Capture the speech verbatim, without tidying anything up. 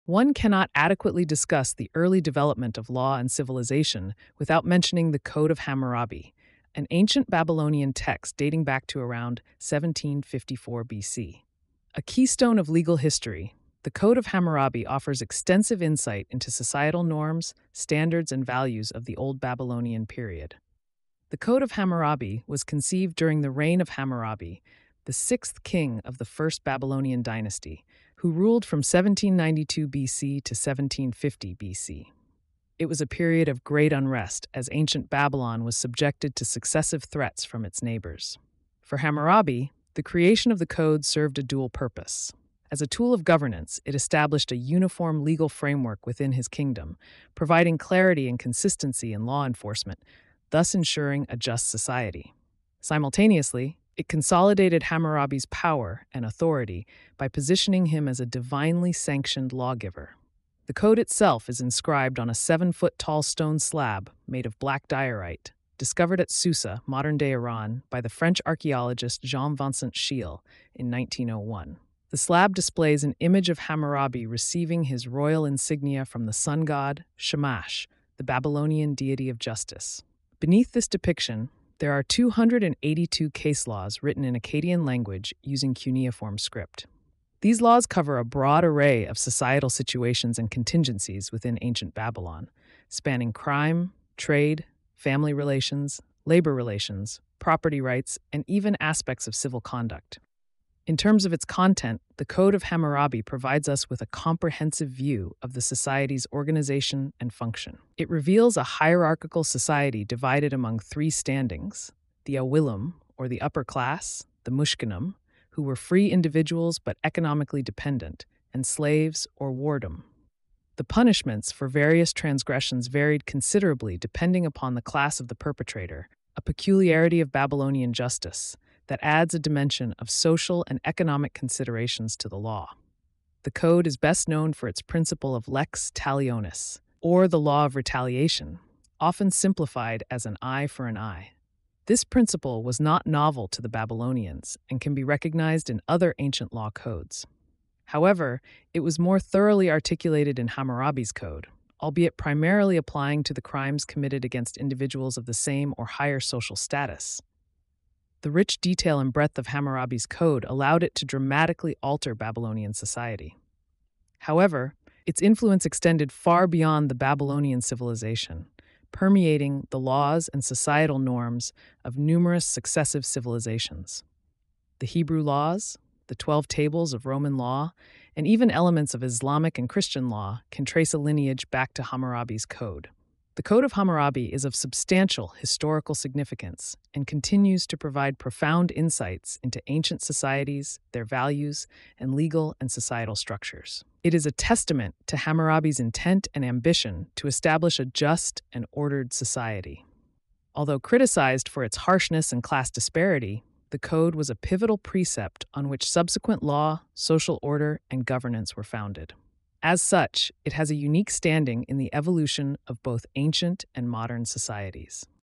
One cannot adequately discuss the early development of law and civilization without mentioning the Code of Hammurabi, an ancient Babylonian text dating back to around seventeen fifty-four B C. A keystone of legal history, the Code of Hammurabi offers extensive insight into societal norms, standards, and values of the Old Babylonian period. The Code of Hammurabi was conceived during the reign of Hammurabi, the sixth king of the First Babylonian dynasty, who ruled from seventeen ninety-two B C to seventeen fifty B C. It was a period of great unrest as ancient Babylon was subjected to successive threats from its neighbors. For Hammurabi, the creation of the code served a dual purpose. As a tool of governance, it established a uniform legal framework within his kingdom, providing clarity and consistency in law enforcement, thus ensuring a just society. Simultaneously, it consolidated Hammurabi's power and authority by positioning him as a divinely sanctioned lawgiver. The code itself is inscribed on a seven-foot-tall stone slab made of black diorite, discovered at Susa, modern-day Iran, by the French archaeologist Jean-Vincent Scheele in nineteen oh one. The slab displays an image of Hammurabi receiving his royal insignia from the sun god, Shamash, the Babylonian deity of justice. Beneath this depiction, there are two hundred eighty-two case laws written in Akkadian language using cuneiform script. These laws cover a broad array of societal situations and contingencies within ancient Babylon, spanning crime, trade, family relations, labor relations, property rights, and even aspects of civil conduct. In terms of its content, the Code of Hammurabi provides us with a comprehensive view of the society's organization and function. It reveals a hierarchical society divided among three standings: the Awilum, or the upper class, the Mushkinim, who were free individuals but economically dependent, and slaves, or wardom. The punishments for various transgressions varied considerably depending upon the class of the perpetrator, a peculiarity of Babylonian justice that adds a dimension of social and economic considerations to the law. The code is best known for its principle of lex talionis, or the law of retaliation, often simplified as an eye for an eye. This principle was not novel to the Babylonians and can be recognized in other ancient law codes. However, it was more thoroughly articulated in Hammurabi's code, albeit primarily applying to the crimes committed against individuals of the same or higher social status. The rich detail and breadth of Hammurabi's code allowed it to dramatically alter Babylonian society. However, its influence extended far beyond the Babylonian civilization, permeating the laws and societal norms of numerous successive civilizations. The Hebrew laws, the Twelve Tables of Roman law, and even elements of Islamic and Christian law can trace a lineage back to Hammurabi's code. The Code of Hammurabi is of substantial historical significance and continues to provide profound insights into ancient societies, their values, and legal and societal structures. It is a testament to Hammurabi's intent and ambition to establish a just and ordered society. Although criticized for its harshness and class disparity, the code was a pivotal precept on which subsequent law, social order, and governance were founded. As such, it has a unique standing in the evolution of both ancient and modern societies.